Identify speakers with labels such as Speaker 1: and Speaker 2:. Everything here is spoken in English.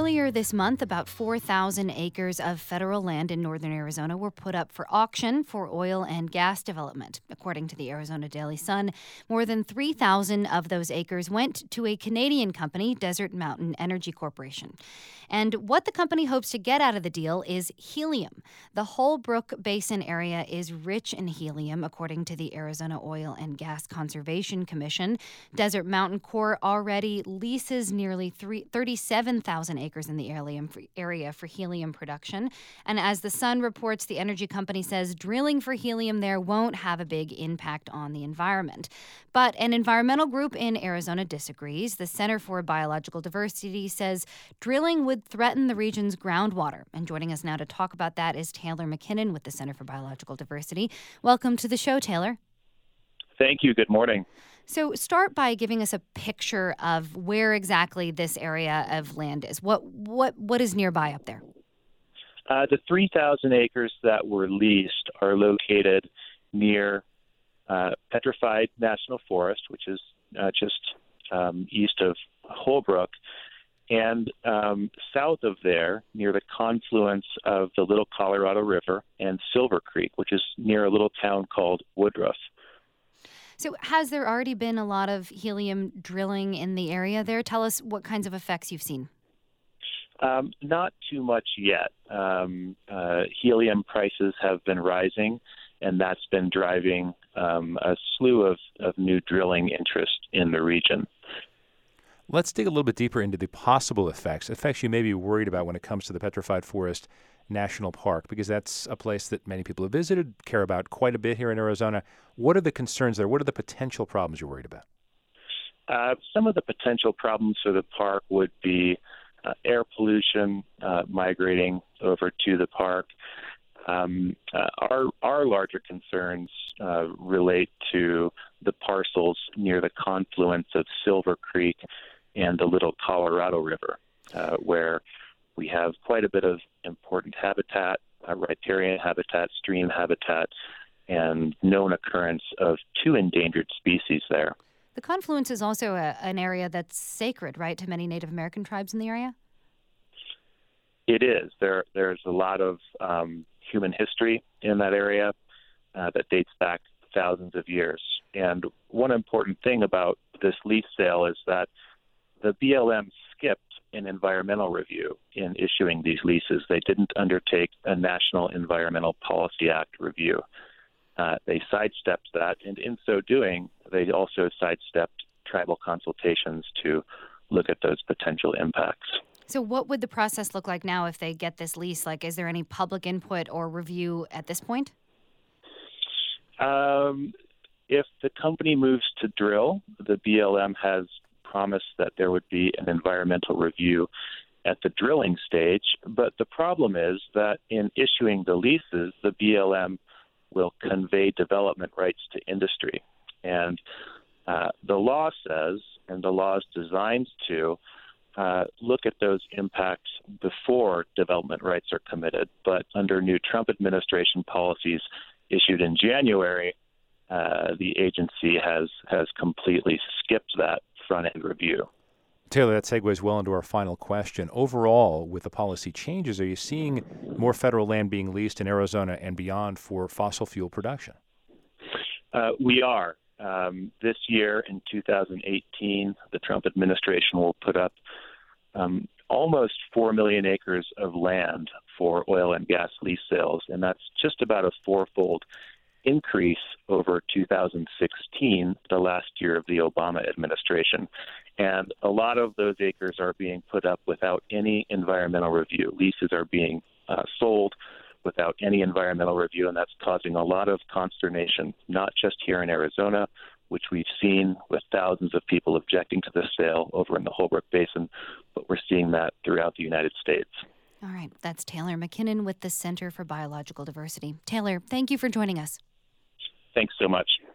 Speaker 1: Earlier this month, about 4,000 acres of federal land in northern Arizona were put up for auction for oil and gas development. According to the Arizona Daily Sun, more than 3,000 of those acres went to a Canadian company, Desert Mountain Energy Corporation. And what the company hopes to get out of the deal is helium. The Holbrook Basin area is rich in helium, according to the Arizona Oil and Gas Conservation Commission. Desert Mountain Corp already leases nearly 37,000 acres in the area for helium production. And as the Sun reports, the energy company says drilling for helium there won't have a big impact on the environment. But an environmental group in Arizona disagrees. The Center for Biological Diversity says drilling would threaten the region's groundwater. And joining us now to talk about that is Taylor McKinnon with the Center for Biological Diversity. Welcome to the show, Taylor.
Speaker 2: Thank you. Good morning.
Speaker 1: So start by giving us a picture of where exactly this area of land is. What is nearby up there?
Speaker 2: The 3,000 acres that were leased are located near Petrified National Forest, which is just east of Holbrook, and south of there, near the confluence of the Little Colorado River and Silver Creek, which is near a little town called Woodruff.
Speaker 1: So has there already been a lot of helium drilling in the area there? Tell us what kinds of effects you've seen.
Speaker 2: Not too much yet. Helium prices have been rising, and that's been driving a slew of new drilling interest in the region.
Speaker 3: Let's dig a little bit deeper into the possible effects you may be worried about when it comes to the Petrified Forest National Park, because that's a place that many people have visited, care about quite a bit here in Arizona. What are the concerns there? What are the potential problems you're worried about?
Speaker 2: Some of the potential problems for the park would be air pollution migrating over to the park. Our larger concerns relate to the parcels near the confluence of Silver Creek and the Little Colorado River, where we have quite a bit of important habitat, riparian habitat, stream habitat, and known occurrence of 2 endangered species there.
Speaker 1: The confluence is also an area that's sacred, right, to many Native American tribes in the area?
Speaker 2: It is. There's a lot of human history in that area that dates back thousands of years. And one important thing about this lease sale is that the BLM skipped an environmental review in issuing these leases. They didn't undertake a National Environmental Policy Act review. They sidestepped that, and in so doing, they also sidestepped tribal consultations to look at those potential impacts.
Speaker 1: So what would the process look like now if they get this lease? Like, is there any public input or review at this point?
Speaker 2: If the company moves to drill, the BLM has promised that there would be an environmental review at the drilling stage. But the problem is that in issuing the leases, the BLM will convey development rights to industry. And the law says, and the law is designed to, look at those impacts before development rights are committed. But under new Trump administration policies issued in January, the agency has completely skipped that front-end review.
Speaker 3: Taylor, that segues well into our final question. Overall, with the policy changes, are you seeing more federal land being leased in Arizona and beyond for fossil fuel production?
Speaker 2: We are. This year, in 2018, the Trump administration will put up almost 4 million acres of land for oil and gas lease sales, and that's just about a 4-fold increase over 2016, the last year of the Obama administration. And a lot of those acres are being put up without any environmental review. Leases are being sold without any environmental review, and that's causing a lot of consternation, not just here in Arizona, which we've seen with thousands of people objecting to this sale over in the Holbrook Basin, but we're seeing that throughout the United States.
Speaker 1: All right. That's Taylor McKinnon with the Center for Biological Diversity. Taylor, thank you for joining us.
Speaker 2: Thanks so much.